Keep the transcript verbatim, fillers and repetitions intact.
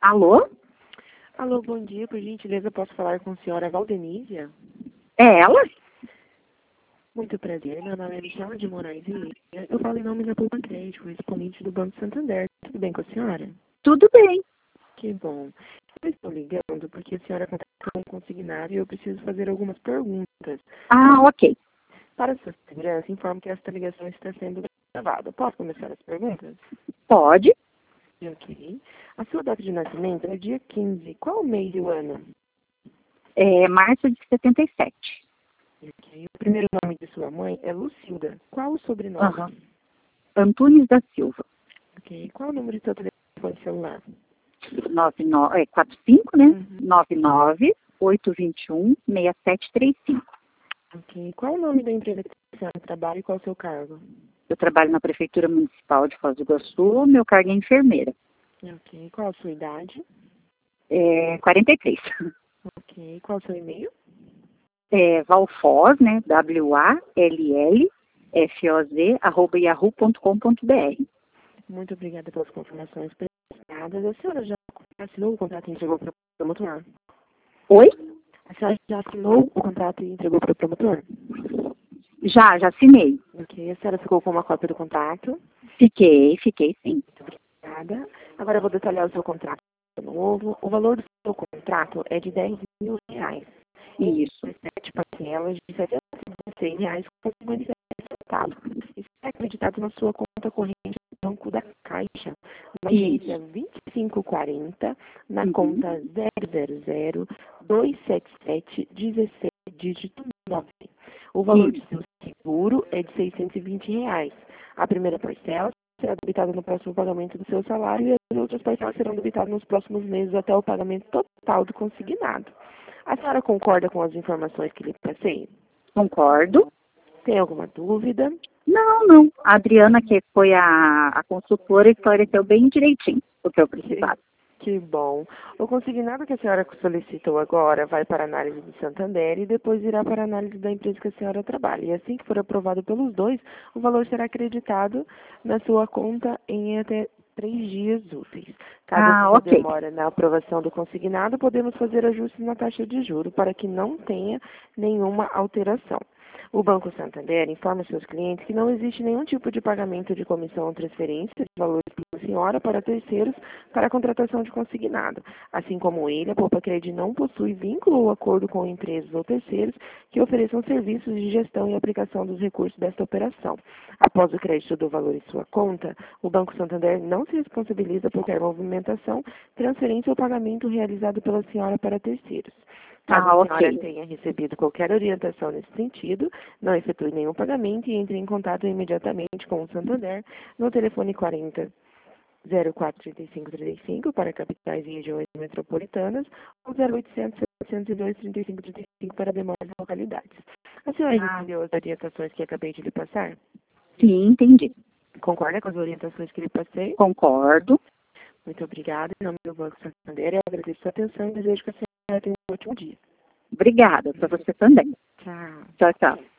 Alô? Alô, bom dia. Por gentileza, posso falar com a senhora Valdenísia? É ela? Muito prazer. Meu nome é Michela de Moraes e Lívia. Eu falo em nome da Poupa Crédito, exponente do Banco Santander. Tudo bem com a senhora? Tudo bem. Que bom. Eu estou ligando porque a senhora contratou um consignado e eu preciso fazer algumas perguntas. Ah, ok. Para sua segurança, informo que esta ligação está sendo gravada. Posso começar as perguntas? Pode. Ok. A sua data de nascimento é dia quinze. Qual o mês e o ano? É março de setenta e sete. Ok. O primeiro nome de sua mãe é Lucilda. Qual o sobrenome? Aham. Antunes da Silva. Ok. Qual o número do seu telefone celular? nove nove, é, quarenta e cinco, né? Uhum. nove nove oito dois um seis sete três cinco. Ok. Qual o nome da empresa que a senhora trabalha e qual o seu cargo? Eu trabalho na Prefeitura Municipal de Foz do Iguaçu, meu cargo é enfermeira. Ok. Qual a sua idade? É quarenta e três. Ok. Qual o seu e-mail? É Valfoz, né? W A L L F O Z, arroba yahoo ponto com ponto br. Muito obrigada pelas confirmações prestadas. A senhora já assinou o contrato e entregou para o promotor? Oi? A senhora já assinou o contrato e entregou para o promotor? Já, já assinei. Ok. A senhora ficou com uma cópia do contrato? Fiquei, fiquei sim. Obrigada. Agora eu vou detalhar o seu contrato novo. O valor do seu contrato é de dez mil reais. Isso. Sete parcelas de setecentos e seis reais com cinquenta e sete centavos. Isso é acreditado na sua conta corrente do Banco da Caixa, na agência vinte e cinco quarenta, na Uhum. conta zero zero zero dois sete sete um seis, dígito nove. O valor do seu seguro é de seiscentos e vinte reais. A primeira parcela será debitada no próximo pagamento do seu salário e as outras parcelas serão debitadas nos próximos meses até o pagamento total do consignado. A senhora concorda com as informações que lhe passei? Concordo. Tem alguma dúvida? Não, não. A Adriana, que foi a, a consultora, esclareceu bem direitinho o que eu precisava. Que bom. O consignado que a senhora solicitou agora vai para a análise do Santander e depois irá para a análise da empresa que a senhora trabalha. E assim que for aprovado pelos dois, o valor será acreditado na sua conta em até três dias úteis. Caso Ah, haja ok. demora na aprovação do consignado, podemos fazer ajustes na taxa de juro para que não tenha nenhuma alteração. O Banco Santander informa seus clientes que não existe nenhum tipo de pagamento de comissão ou transferência de valores da senhora para terceiros para a contratação de consignado. Assim como ele, a Poupa Cred não possui vínculo ou acordo com empresas ou terceiros que ofereçam serviços de gestão e aplicação dos recursos desta operação. Após o crédito do valor em sua conta, o Banco Santander não se responsabiliza por qualquer movimentação, transferência ou pagamento realizado pela senhora para terceiros. Caso Ah, a senhora ok. tenha recebido qualquer orientação nesse sentido, não efetue nenhum pagamento e entre em contato imediatamente com o Santander no telefone quarenta, zero quatro, trinta e cinco, trinta e cinco para capitais e regiões metropolitanas ou zero oitocentos, setecentos e dois, trinta e cinco, trinta e cinco para demais localidades. A senhora Ah, entendeu as orientações que acabei de lhe passar? sim, entendi. Concorda com as orientações que lhe passei? Concordo. Muito obrigada. Em nome do Banco Santander, eu agradeço a sua atenção e desejo que a senhora tenha um ótimo dia. Obrigada. Para você também. Tchau. Tchau, tchau.